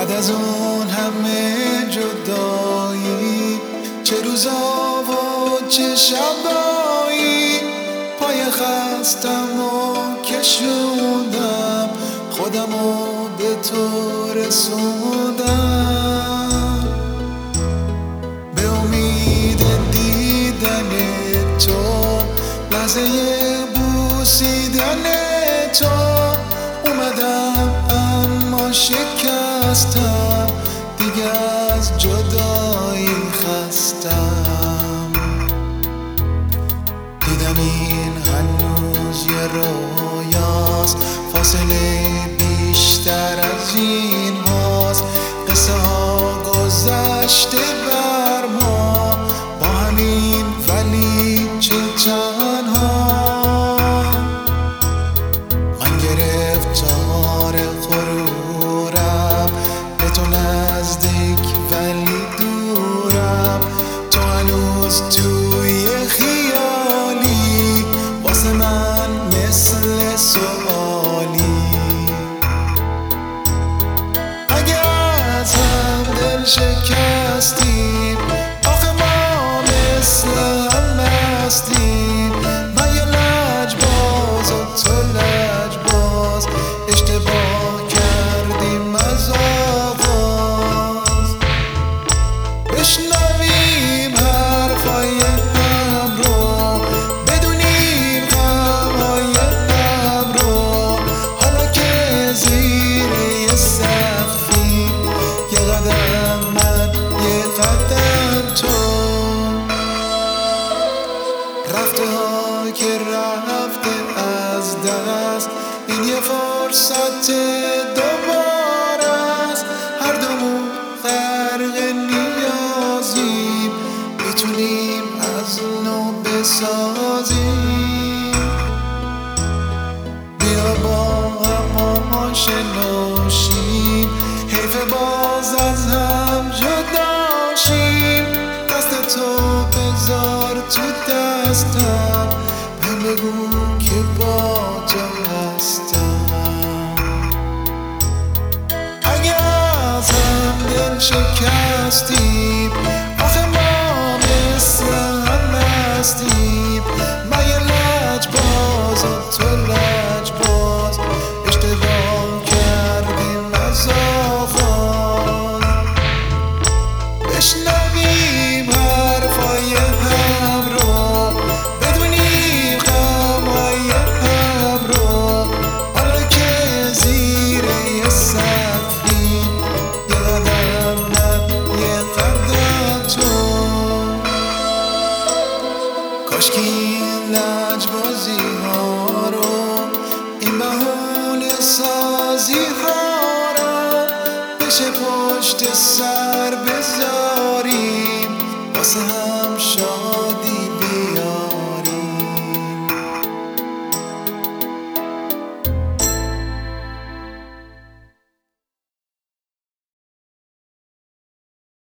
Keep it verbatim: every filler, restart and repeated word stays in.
بعد از اون همه جدایی، چه روزا و چه شبایی، پای خستم و کشوندم، خودمو به تو رسوندم. به امید دیدن تو، لحظه بوسیدن تو، اومدم اما شکستم، دیگه از جدایی خستم. دیدم این هنوز یه رویاست، فاصله بیشتر از این هاست، قصه ها گذشته بر ما با همین ولی چه تنها. من گرفتار غرورم، به تو نزدیک ولی دورم، تو هنوز توی خیالی، واسه من مثل سوالی. اگه از هم دل شکستیم، آخه ما مثل هم هستیم، من یه لجباز و تو لجباز، اشتباه کردیم از آغاز. بشنویم حرفای هم رو، بدونیم غمهای هم رو، حالا که زیر یه سقفی، یه قدم من یه قدم تو. رفته ها که رفته از دست، این یه فرصت دوباره است، هر دومون غرق نیازیم، میتونیم از نو بسازیم. بیا با هم آشنا شیم، حیف باز از هم جدا شیم، دست تو بذار تو دستم، من بگو که با تو هستم. اگه از هم دل شکستیم، آخه ما مثل هم هستیم، من یه لجباز و تو لجباز، اشتباه کردیم از آغاز. بشنویم حرفای هم رو، بدونیم غمهای هم رو، حالا که زیر یه سقفی، یه قدم من یه قدم تو. کاشکی این لجبازی ها رو، این بهونه سازی ها رو، بشه پشت سر بذاریم، واسه هم شادی